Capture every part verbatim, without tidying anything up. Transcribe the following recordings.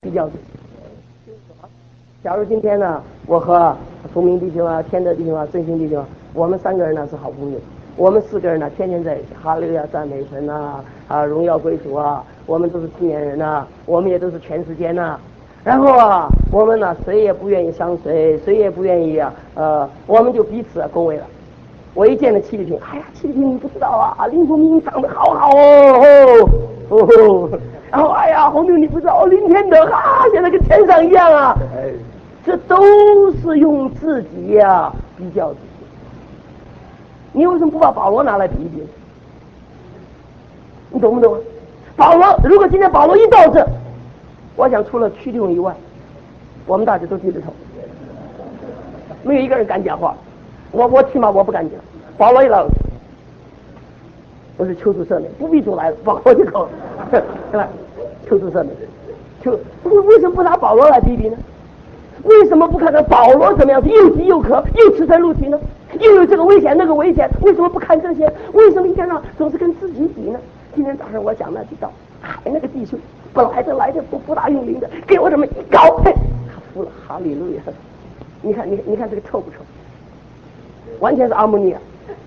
比较。假如今天呢，我和崇明弟兄啊、天德弟兄啊、振兴弟兄啊，我们三个人呢是好朋友，我们四个人呢天天在一起，哈利路亚赞美神呐，啊荣耀归主啊，我们都是青年人呐，我们也都是全时间呐。然后啊，我们呢谁也不愿意伤谁，谁也不愿意啊，呃，我们就彼此啊恭维了。我一见了戚丽萍，哎呀，戚丽萍你不知道啊，林凤鸣长得好好哦哦哦，然后哎呀，红牛你不知道，哦，林天德哈，现在跟天上一样啊，这都是用自己呀、啊、比较自己。你为什么不把保罗拿来比一比？你懂不懂？保罗，如果今天保罗一到这，我想除了屈弟兄以外，我们大家都低着头，没有一个人敢讲话。我我起码我不敢讲。保罗一来，我是求主赦免，不必主来了，保罗就口，对吧？求主赦免，求为为什么不拿保罗来比比呢？为什么不看看保罗怎么样子又饥又渴又赤身露体呢？又有这个危险那个危险，为什么不看这些？为什么一天上总是跟自己比呢？今天早上我讲那几道，哎，那个弟兄本来的来的不不大用力的，给我这么一搞，嘿，他服了，哈利路亚！你看你你看这个臭不臭？完全是阿摩尼亚，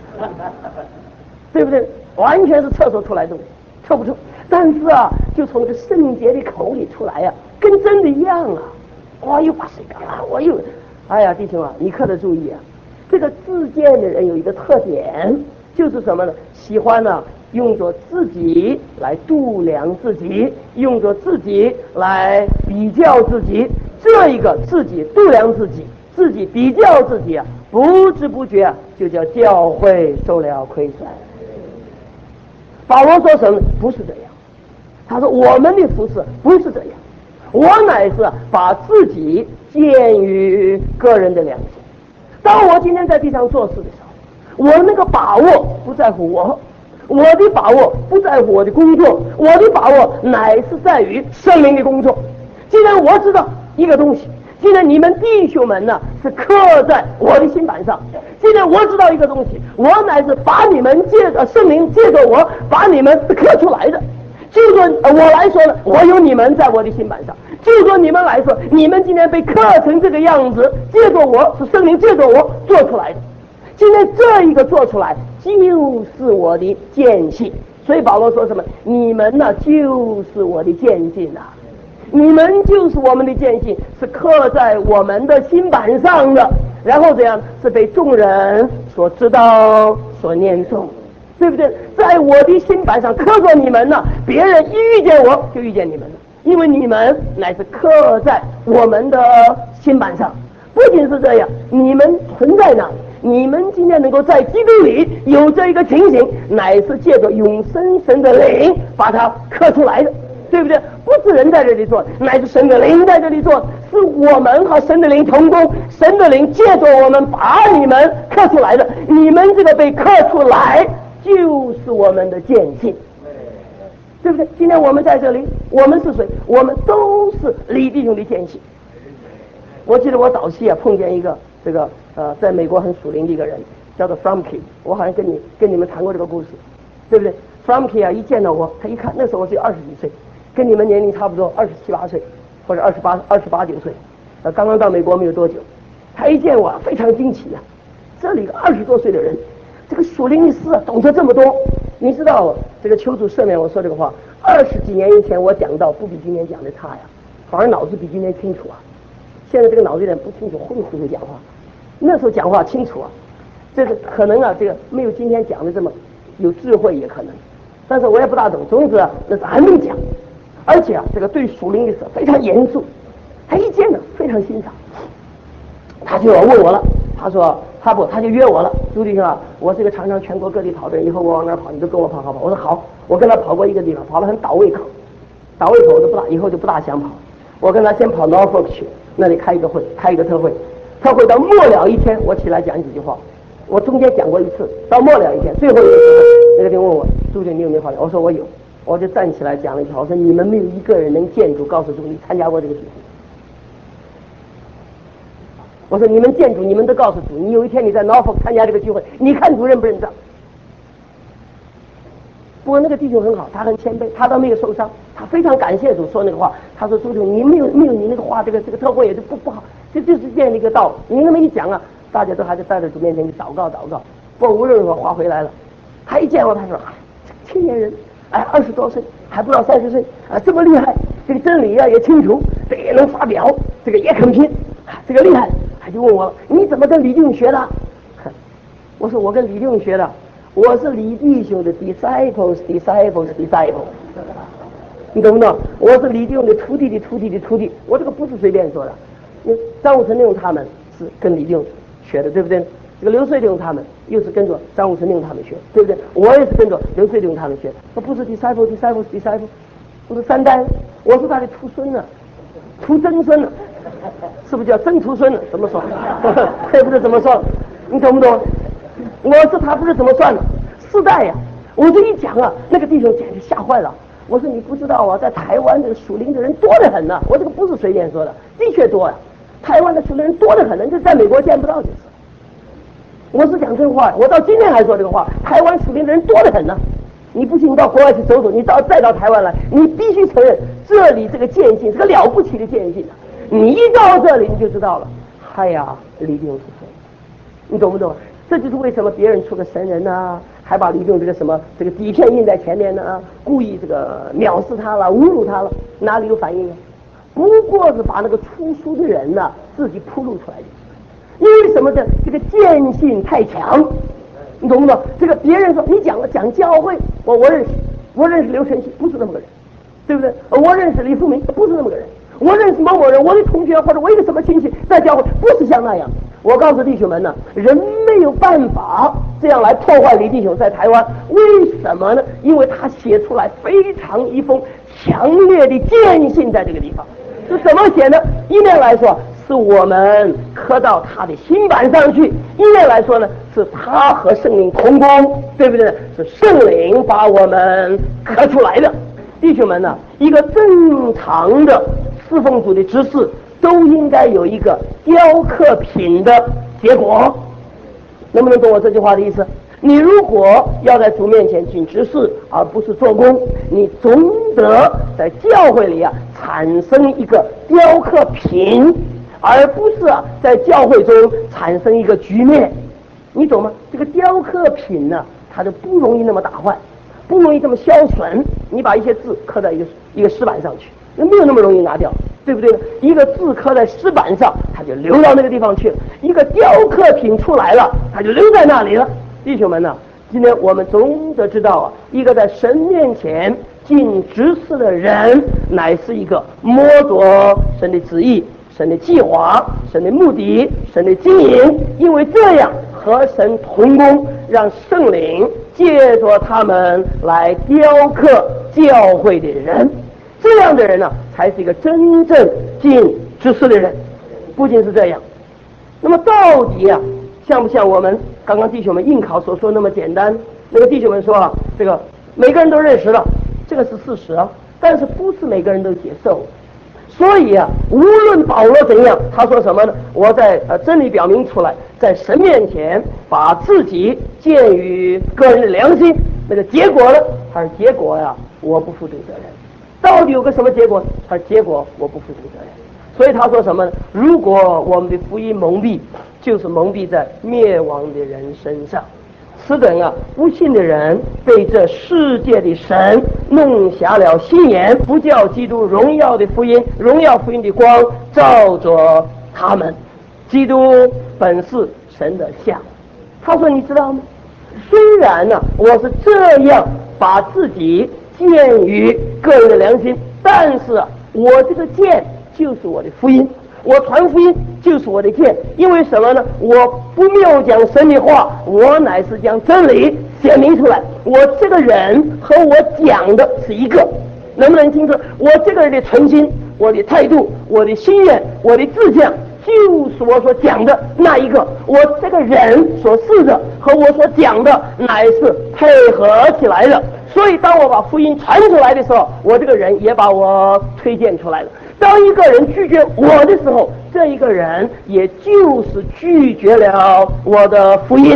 对不对？完全是厕所出来的，臭不臭？但是啊，就从这个圣洁的口里出来呀、啊，跟真的一样啊！我又把谁干了？我又，哎呀，弟兄啊，你可得注意啊！这个自荐的人有一个特点，就是什么呢？喜欢呢、啊，用着自己来度量自己，用着自己来比较自己。这一个自己度量自己，自己比较自己啊，不知不觉啊，就叫教会受了亏损。保罗说什么？不是这样。他说我们的服事不是这样，我乃是把自己鉴于个人的良心。当我今天在地上做事的时候，我那个把握不在乎我，我的把握不在乎我的工作，我的把握乃是在于圣灵的工作。既然我知道一个东西，既然你们弟兄们呢是刻在我的心板上，既然我知道一个东西，我乃是把你们借着圣灵借着我把你们刻出来的。就说我来说呢，我有你们在我的心板上；就说你们来说，你们今天被刻成这个样子，借着我是圣灵借着我做出来的。今天这一个做出来，就是我的见信。所以保罗说什么？你们呢，就是我的见信啊！你们就是我们的见信，是刻在我们的心板上的，然后这样是被众人所知道、所念诵。对不对？在我的心板上刻着你们呢，别人一遇见我就遇见你们了，因为你们乃是刻在我们的心板上。不仅是这样，你们存在哪里？你们今天能够在基督里有这一个情形，乃是借着永生神的灵把它刻出来的，对不对？不是人在这里做，乃是神的灵在这里做，是我们和神的灵同工，神的灵借着我们把你们刻出来的。你们这个被刻出来，就是我们的见信，对不对？今天我们在这里，我们是谁？我们都是李弟兄的见信。我记得我早期啊碰见一个这个呃，在美国很属灵的一个人，叫做 Fromkey， 我好像跟你跟你们谈过这个故事，对不对 ？Fromkey 啊，一见到我，他一看，那时候我只有二十几岁，跟你们年龄差不多，二十七八岁或者二十八二十八九岁，呃，刚刚到美国没有多久，他一见我非常惊奇啊，这里一个二十多岁的人。这个属灵的事啊，懂得这么多，你知道这个求主赦免我说这个话。二十几年以前我讲到不比今天讲的差呀，反而脑子比今天清楚啊。现在这个脑子有点不清楚，糊里糊涂讲话。那时候讲话清楚啊，这个可能啊，这个没有今天讲的这么有智慧也可能，但是我也不大懂。总之啊，那是还没讲，而且啊，这个对属灵的事非常严肃。他一见呢，非常欣赏，他就要问我了。他说他不，他就约我了，朱弟兄啊，我是个常常全国各地跑的人，以后我往哪儿跑，你都跟我跑好不好？我说好，我跟他跑过一个地方，跑得很倒胃口，倒胃口我都不大，以后就不大想跑。我跟他先跑 Norfolk 去，那里开一个会，开一个特会，特会到末了一天，我起来讲几句话。我中间讲过一次，到末了一天，最后一个时候，那个人问我，朱弟兄你有没有话讲？我说我有，我就站起来讲了一句话，我说你们没有一个人能见主告诉主你参加过这个聚会。我说你们见主，你们都告诉主，你有一天你在 Norfolk 参加这个聚会，你看主认不认账？ 不过那个弟兄很好，他很谦卑，他倒没有受伤，他非常感谢主说那个话。他说：“朱兄，你没有没有你那个话，这个这个特会也就不不好，这就是这样的一个道理。你那么一讲啊，大家都还是带在主面前去祷告祷告。不过无论如何话回来了，他一见我，他说：啊，青年人，哎，二十多岁还不到三十岁啊，这么厉害，这个真理啊也清楚，这个也能发表，这个也肯拼，啊，这个厉害。他就问我你怎么跟李弟兄学的？我说我跟李弟兄学的。”我是李弟兄的 disciples disciples disciples， 你懂不懂？我是李弟兄的徒弟的徒弟的徒弟，我这个不是随便说的。张武成弟兄他们是跟李弟兄学的，对不对？这个刘穗弟兄他们又是跟着张武成弟兄他们学，对不对？我也是跟着刘穗弟兄他们学，我不是 disciples disciples disciples， 我是三代，我是他的徒孙呢，徒曾孙呢，是不是叫曾徒孙呢？怎么说？这不是怎么说？你懂不懂？我是他不是怎么算的，四代呀！我这一讲啊，那个弟兄简直吓坏了。我说你不知道啊，在台湾这个属灵的人多得很呢、啊。我这个不是随便说的，的确多呀、啊。台湾的属灵人多得很呢，这在美国见不到就是。我是讲真话，我到今天还说这个话。台湾属灵的人多得很呢、啊。你不信，你到国外去走走，你到再到台湾来，你必须承认这里这个见性是个了不起的见性、啊。你一到这里你就知道了。哎呀，李弟兄是谁？你懂不懂？这就是为什么别人出个神人呢、啊，还把李弟兄这个什么这个底片印在前面呢、啊，故意这个藐视他了，侮辱他了，哪里有反应啊？不过是把那个出书的人呢、啊、自己铺露出来的。因为什么的？这个见性太强，你懂不懂？这个别人说你讲了讲教会，我我认识，我认识刘晨曦，不是那么个人，对不对？我认识李富明，不是那么个人。我认识某某人，我的同学或者我一个什么亲戚在教会，不是像那样。我告诉弟兄们呢，人没有办法这样来破坏李弟兄在台湾，为什么呢？因为他写出来非常一封强烈的见信在这个地方。是怎么写呢？一面来说是我们刻到他的心板上去，一面来说呢是他和圣灵同工，对不对？是圣灵把我们刻出来的。弟兄们呢，一个正常的侍奉主的执事都应该有一个雕刻品的结果，能不能懂我这句话的意思？你如果要在主面前尽执事而不是做工，你总得在教会里啊产生一个雕刻品，而不是啊在教会中产生一个局面，你懂吗？这个雕刻品呢，它就不容易那么打坏，不容易这么消损。你把一些字刻在一个一个石板上去，那没有那么容易拿掉，对不对？一个字刻在石板上，它就流到那个地方去了；一个雕刻品出来了，它就留在那里了。弟兄们呢、啊，今天我们总得知道啊，一个在神面前尽职事的人，乃是一个摸着神的旨意、神的计划、神的目的、神的经营，因为这样和神同工，让圣灵借着他们来雕刻教会的人。这样的人呢，才是一个真正尽职事的人。不仅是这样，那么到底啊，像不像我们刚刚弟兄们应考所说那么简单？那个弟兄们说啊，这个每个人都认识了，这个是事实啊，但是不是每个人都接受。所以啊，无论保罗怎样，他说什么呢？我在呃真理表明出来，在神面前把自己鉴于个人的良心，那个结果呢？他说结果呀、啊，我不负对责任。到底有个什么结果？他说结果我不负对责任。所以他说什么呢？如果我们的福音蒙蔽，就是蒙蔽在灭亡的人身上。此等啊，不信的人被这世界的神弄瞎了心眼，不叫基督荣耀的福音、荣耀福音的光照着他们。基督本是神的像。他说你知道吗？虽然呢、啊，我是这样把自己鉴于个人的良心，但是、啊、我这个鉴就是我的福音，我传福音就是我的剑。因为什么呢？我不谬讲神的话，我乃是将真理显明出来。我这个人和我讲的是一个，能不能清楚？我这个人的诚心、我的态度、我的心愿、我的志向，就是我所讲的那一个。我这个人所示的和我所讲的乃是配合起来的。所以当我把福音传出来的时候，我这个人也把我推荐出来了。当一个人拒绝我的时候，这一个人也就是拒绝了我的福音。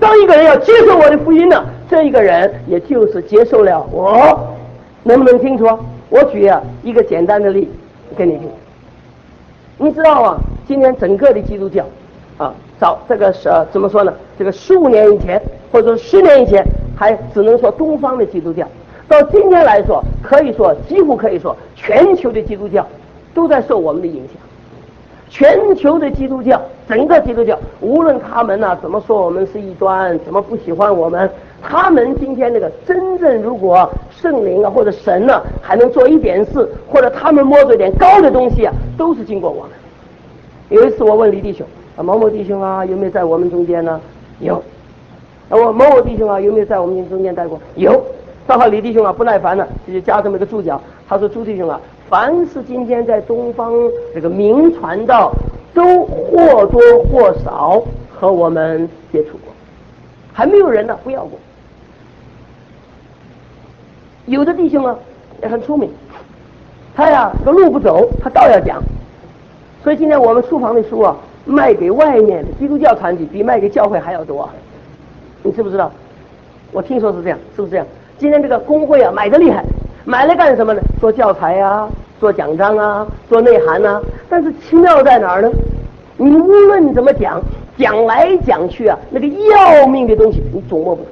当一个人要接受我的福音呢，这一个人也就是接受了我。能不能清楚？我举啊一个简单的例给你听。你知道啊，今天整个的基督教啊，早这个是、呃、怎么说呢？这个十五年以前或者说十年以前，还只能说东方的基督教。到今天来说，可以说几乎可以说，全球的基督教都在受我们的影响。全球的基督教，整个基督教，无论他们呢、啊、怎么说我们是异端，怎么不喜欢我们，他们今天那个真正如果圣灵啊或者神呢、啊、还能做一点事，或者他们摸着点高的东西啊，都是经过我们。有一次我问李弟兄啊，某某弟兄啊有没有在我们中间呢？有。啊，我某某弟兄啊有没有在我们中间待过？有。正好李弟兄啊不耐烦了，就加这么一个注脚，他说朱弟兄啊，凡是今天在东方这个名传道，都或多或少和我们接触过，还没有人呢不要过。有的弟兄啊也很聪明，他呀这个路不走，他倒要讲。所以今天我们书房的书啊，卖给外面的基督教团体比卖给教会还要多，你知不知道？我听说是这样，是不是这样？今天这个工会啊买得厉害，买来干什么呢？做教材啊，做奖章啊，做内涵啊。但是奇妙在哪儿呢？你无论怎么讲，讲来讲去啊，那个要命的东西你总摸不懂。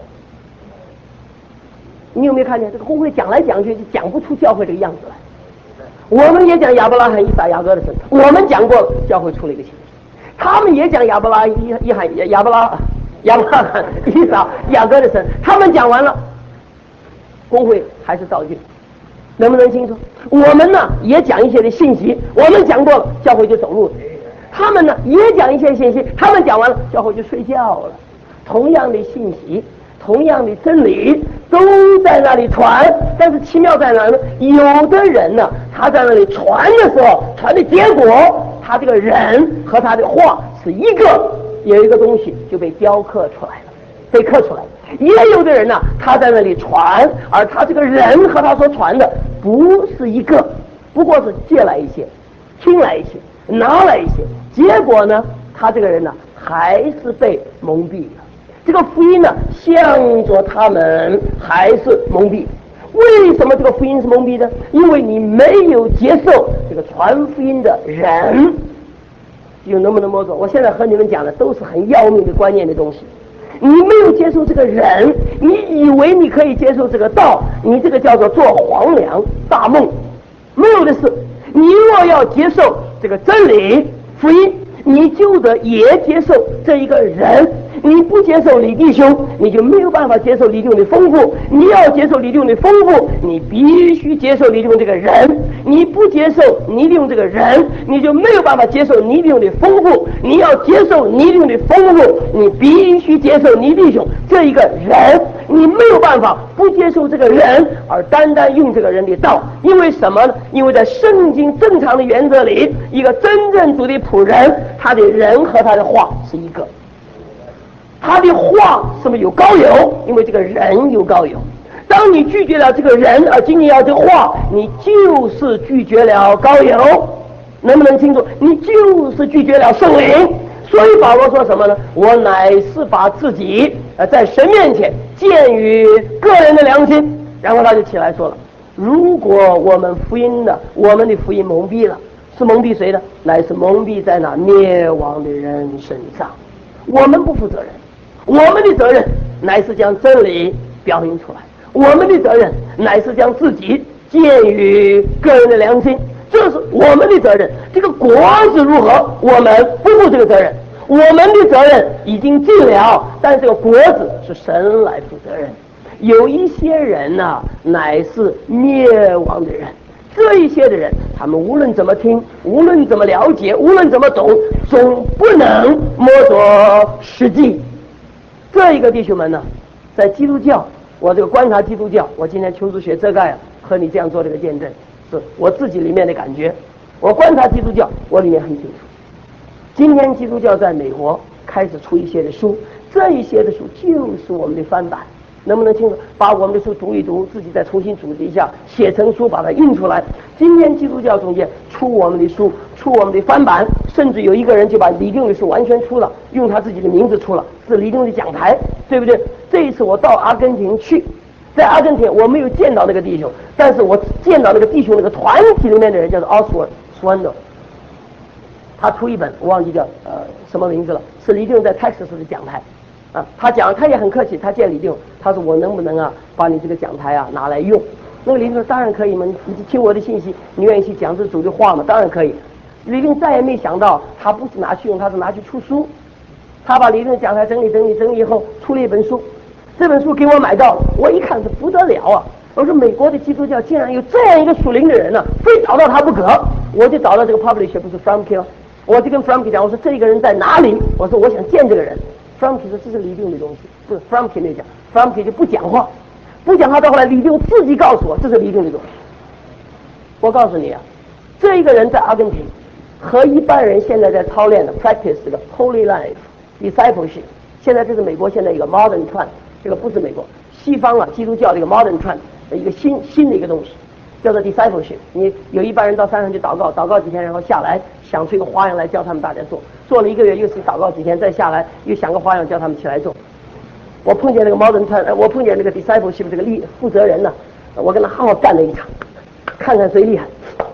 你有没有看见这个工会讲来讲去就讲不出教会这个样子来？我们也讲亚伯拉罕、以撒、雅各的神，我们讲过了，教会出了一个情况。他们也讲亚伯拉罕、以罕、亚伯拉、亚伯拉罕、以撒、雅各的神，他们讲完了。工会还是照旧，能不能清楚？我们呢也讲一些的信息，我们讲过了，教会就走路了。他们呢也讲一些信息，他们讲完了，教会就睡觉了。同样的信息，同样的真理都在那里传，但是奇妙在哪呢？有的人呢，他在那里传的时候，传的结果，他这个人和他的话是一个，有一个东西就被雕刻出来了，被刻出来了。也有的人呢、啊，他在那里传，而他这个人和他所传的不是一个，不过是借来一些，听来一些，拿来一些，结果呢，他这个人呢还是被蒙蔽了。这个福音呢，向着他们还是蒙蔽。为什么这个福音是蒙蔽的？因为你没有接受这个传福音的人。有能不能摸着？我现在和你们讲的都是很要命的观念的东西。你没有接受这个人，你以为你可以接受这个道，你这个叫做做黄粱大梦，没有的事。你若要接受这个真理福音，你就得也接受这一个人。你不接受李弟兄，你就没有办法接受李弟兄的丰富。你要接受李弟兄的丰富，你必须接受李弟兄这个人。你不接受倪弟兄这个人，你就没有办法接受倪弟兄的丰富。你要接受倪弟兄的丰富，你必须接受倪弟兄这一个人。你没有办法不接受这个人，而单单用这个人的道。因为什么呢？因为在圣经正常的原则里，一个真正主的仆人，他的人和他的话是一个。他的话是不是有高有？因为这个人有高有。当你拒绝了这个人，而仅仅要这话，你就是拒绝了高有。能不能清楚？你就是拒绝了圣灵。所以保罗说什么呢？我乃是把自己呃在神面前鉴于个人的良心。然后他就起来说了：如果我们福音的我们的福音蒙蔽了，是蒙蔽谁呢？乃是蒙蔽在那灭亡的人身上。我们不负责任。我们的责任乃是将真理表明出来，我们的责任乃是将自己鉴于个人的良心，这是我们的责任。这个果子如何，我们不负这个责任。我们的责任已经尽了，但是这个果子是神来负责任。有一些人呢、啊，乃是灭亡的人。这一些的人，他们无论怎么听，无论怎么了解，无论怎么懂，总不能摸着实际。这一个弟兄们呢，在基督教，我这个观察基督教，我今天求主学这个呀，和你这样做这个见证，是我自己里面的感觉。我观察基督教，我里面很清楚。今天基督教在美国开始出一些的书，这一些的书就是我们的翻版。能不能清楚？把我们的书读一读，自己再重新组织一下，写成书，把它印出来。今天基督教中间出我们的书，出我们的翻版，甚至有一个人就把李定的书完全出了，用他自己的名字出了， 是李定的讲台，对不对？这一次我到阿根廷去，在阿根廷我没有见到那个弟兄，但是我见到那个弟兄那个团体里面的人叫做 Oswald Swindle， 他出一本我忘记叫呃什么名字了，是李定在 Texas 的讲台啊。他讲他也很客气，他见李定，他说我能不能啊把你这个讲台啊拿来用？那个李定说当然可以嘛，你听我的信息，你愿意去讲这主的话吗？当然可以。李定再也没想到，他不是拿去用，他是拿去出书。他把李定讲台整理整理整理以后，出了一本书。这本书给我买到，我一看是不得了啊！我说美国的基督教竟然有这样一个属灵的人呢、啊，非找到他不可。我就找到这个 publisher， 不是 Fromke， 我就跟 Fromke 讲，我说这个人在哪里？我说我想见这个人。Fromke 说这是李定的东西，不是 Fromke 没讲 ，Fromke 就不讲话，不讲话。到后来李定自己告诉我，这是李定的东西。我告诉你啊，这一个人在阿根廷。和一般人现在在操练的 practice 这个 holy life discipleship， 现在这是美国现在一个 modern trend， 这个不是美国西方啊基督教的一个 modern trend 的一个新新的一个东西，叫做 discipleship。你有一般人到山上去祷告，祷告几天，然后下来想出一个花样来教他们大家做，做了一个月又是祷告几天，再下来又想个花样教他们起来做。我碰见那个 modern trend， 我碰见那个 discipleship 这个立负责人呢，我跟他好好干了一场，看看谁厉害。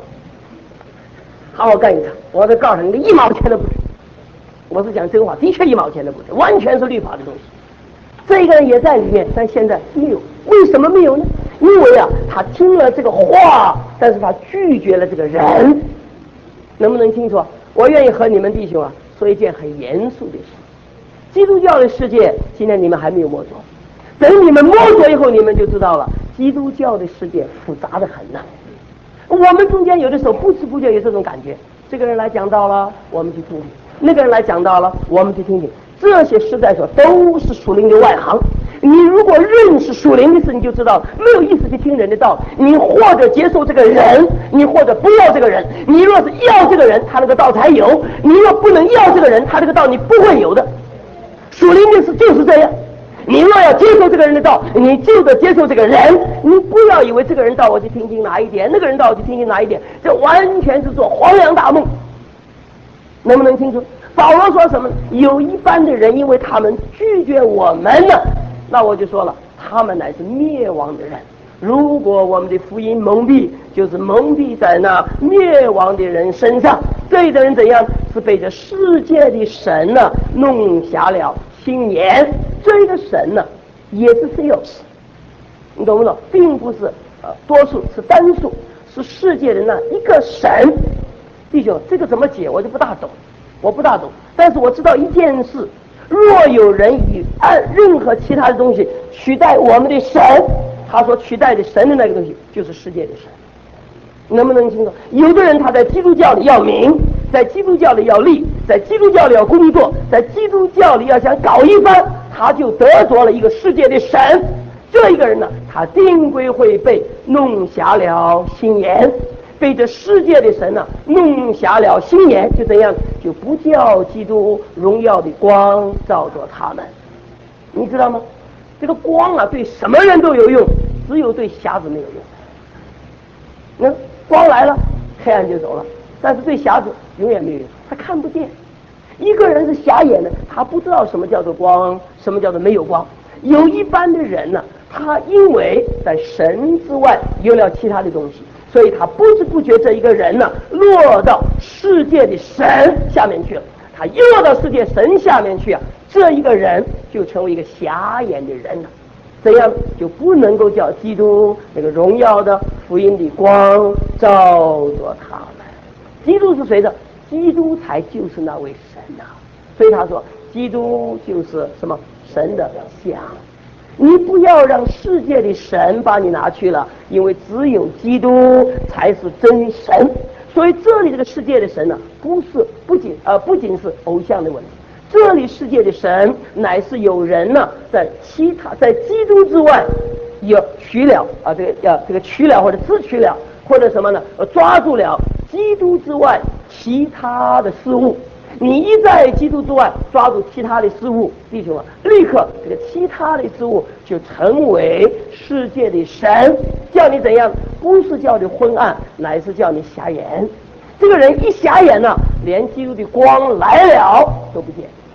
好好干一场，我再告诉你，一毛钱都不值。我是讲真话，的确一毛钱都不值，完全是律法的东西。这个人也在里面，但现在没有。为什么没有呢？因为啊，他听了这个话，但是他拒绝了这个人。能不能清楚？我愿意和你们弟兄啊说一件很严肃的事。基督教的世界，今天你们还没有摸索，等你们摸索以后，你们就知道了，基督教的世界复杂的很呐、啊。我们中间有的时候不知不觉有这种感觉，这个人来讲道了，我们去听听；那个人来讲道了，我们去听听。这些实在说都是属灵的外行。你如果认识属灵的事，你就知道没有意思去听人的道。你或者接受这个人，你或者不要这个人。你若是要这个人，他那个道才有；你若不能要这个人，他这个道你不会有的。属灵的事就是这样。你若要接受这个人的道，你就得接受这个人。你不要以为这个人道我去听听哪一点，那个人道我去听听哪一点，这完全是做黄粱大梦。能不能清楚？保罗说什么？有一般的人，因为他们拒绝我们呢，那我就说了，他们乃是灭亡的人。如果我们的福音蒙蔽，就是蒙蔽在那灭亡的人身上。这一的人怎样？是被这世界的神呢弄瞎了心眼。这一个神呢也是 theos， 你懂不懂？并不是呃多数，是单数，是世界的那一个神。弟兄，这个怎么解我就不大懂，我不大懂。但是我知道一件事，若有人以按任何其他的东西取代我们的神，他所取代的神的那个东西就是世界的神。能不能清楚？有的人他在基督教里要名，在基督教里要利，在基督教里要工作，在基督教里要想搞一番，他就得着了一个世界的神。这一个人呢，他定规会被弄瞎了心眼，被这世界的神呢弄瞎了心眼，就怎样？就不叫基督荣耀的光照着他们。你知道吗？这个光啊，对什么人都有用，只有对瞎子没有用。那光来了，黑暗就走了，但是对瞎子永远没有用，他看不见。一个人是瞎眼的，他不知道什么叫做光，什么叫做没有光。有一般的人呢，他因为在神之外有了其他的东西，所以他不知不觉这一个人呢落到世界的神下面去了。他一落到世界神下面去啊，这一个人就成为一个瞎眼的人了。这样就不能够叫基督那个荣耀的福音的光照着他们。基督是谁的？基督才就是那位神啊！所以他说，基督就是什么？神的像。你不要让世界的神把你拿去了，因为只有基督才是真神。所以这里这个世界的神呢、啊，不是不仅呃不仅是偶像的问题。这里世界的神乃是有人呢，在其他在基督之外有取了啊，这个要这个取了或者自取了或者什么呢？呃，抓住了基督之外其他的事物。你一在基督之外抓住其他的事物，弟兄啊，立刻这个其他的事物就成为世界的神，叫你怎样？不是叫你昏暗，乃是叫你瞎眼。这个人一瞎眼呢、啊，连基督的光来了都不见。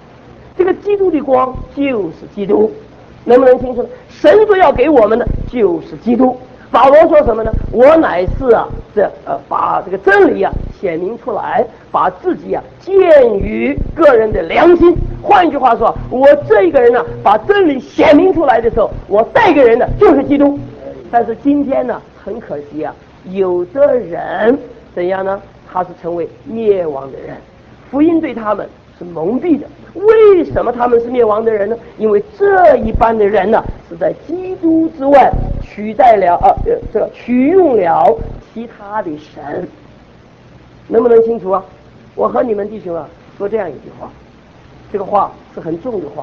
这个基督的光就是基督，能不能清楚呢？神所要给我们的就是基督。保罗说什么呢？我乃是啊，这呃把这个真理啊显明出来，把自己啊鉴于个人的良心。换一句话说，我这一个人呢，把真理显明出来的时候，我带给人的就是基督。但是今天呢，很可惜啊，有的人怎样呢？他是成为灭亡的人，福音对他们是蒙蔽的。为什么他们是灭亡的人呢？因为这一般的人呢，是在基督之外取代了呃呃这个取用了其他的神。能不能清楚啊？我和你们弟兄啊说这样一句话，这个话是很重的话。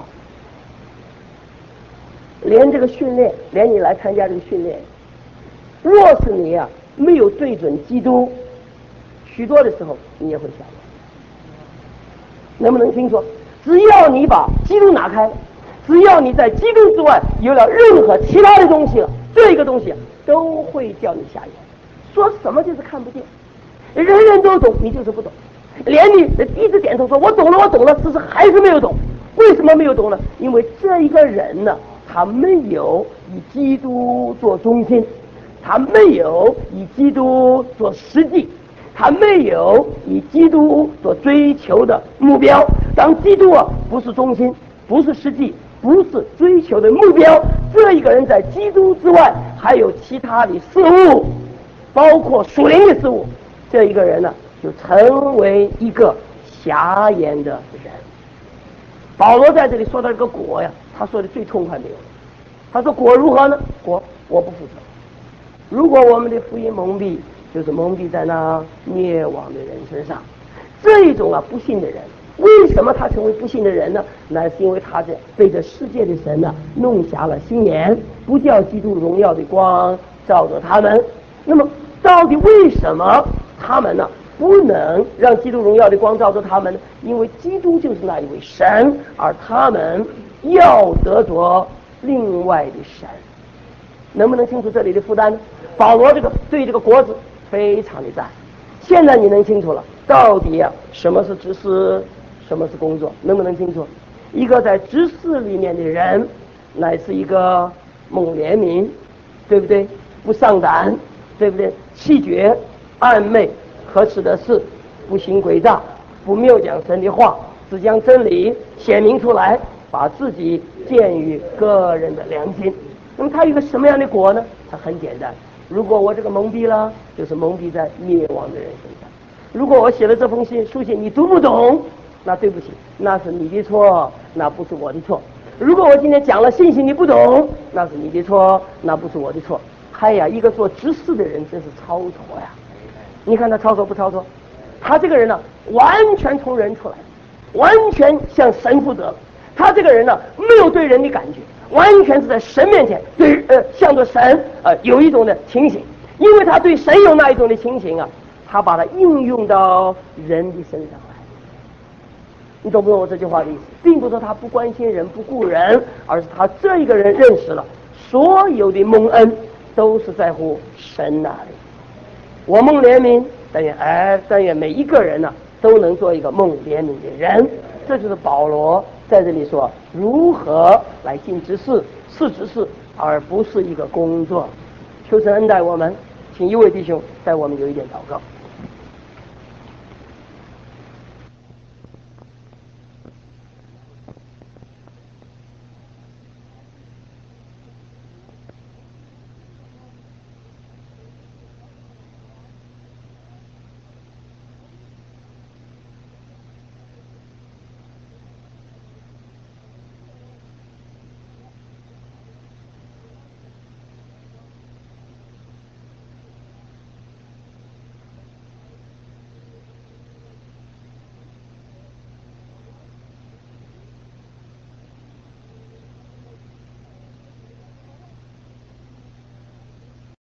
连这个训练，连你来参加这个训练，若是你啊没有对准基督，许多的时候你也会想，能不能清楚？只要你把基督拿开，只要你在基督之外有了任何其他的东西了，这个东西都会叫你下眼。说什么就是看不见，人人都懂，你就是不懂。连你一直点头说我懂了我懂了，只是还是没有懂。为什么没有懂呢？因为这一个人呢，他没有以基督做中心，他没有以基督做实际，他没有以基督所追求的目标。当基督啊不是中心，不是实际，不是追求的目标，这一个人在基督之外还有其他的事物，包括属灵的事物，这一个人呢就成为一个瞎眼的人。保罗在这里说到这个果呀，他说的最痛快没有。他说果如何呢？果我不负责。如果我们的福音蒙蔽，就是蒙蔽在那灭亡的人身上。这一种啊不信的人，为什么他成为不信的人呢？那是因为他这被这世界的神呢弄瞎了心眼，不叫基督荣耀的光照着他们。那么到底为什么他们呢不能让基督荣耀的光照着他们呢？因为基督就是那一位神，而他们要得着另外的神。能不能清楚这里的负担呢？保罗这个对这个果子非常的赞。现在你能清楚了，到底啊什么是执事，什么是工作？能不能清楚？一个在执事里面的人，乃是一个蒙怜悯，对不对？不上胆，对不对？气绝、暗昧、可耻的事，不行诡诈，不谬讲神的话，只将真理显明出来，把自己鉴于个人的良心。那么他有一个什么样的果呢？它很简单，如果我这个蒙蔽了，就是蒙蔽在灭亡的人身上。如果我写了这封信书信你读不懂，那对不起，那是你的错，那不是我的错。如果我今天讲了信息你不懂，那是你的错，那不是我的错。哎呀，一个做执事的人真是超脱呀！你看他超脱不超脱？他这个人呢，完全从人出来，完全向神负责。他这个人呢，没有对人的感觉，完全是在神面前对呃向着神呃有一种的情形。因为他对神有那一种的情形啊，他把它应用到人的身上来。你懂不懂我这句话的意思？并不是说他不关心人不顾人，而是他这一个人认识了所有的蒙恩都是在乎神那里。我蒙怜悯，但愿哎，但愿每一个人呢、啊、都能做一个蒙怜悯的人。这就是保罗在这里说如何来尽职事，是职事，而不是一个工作。求神恩待我们，请一位弟兄带我们有一点祷告。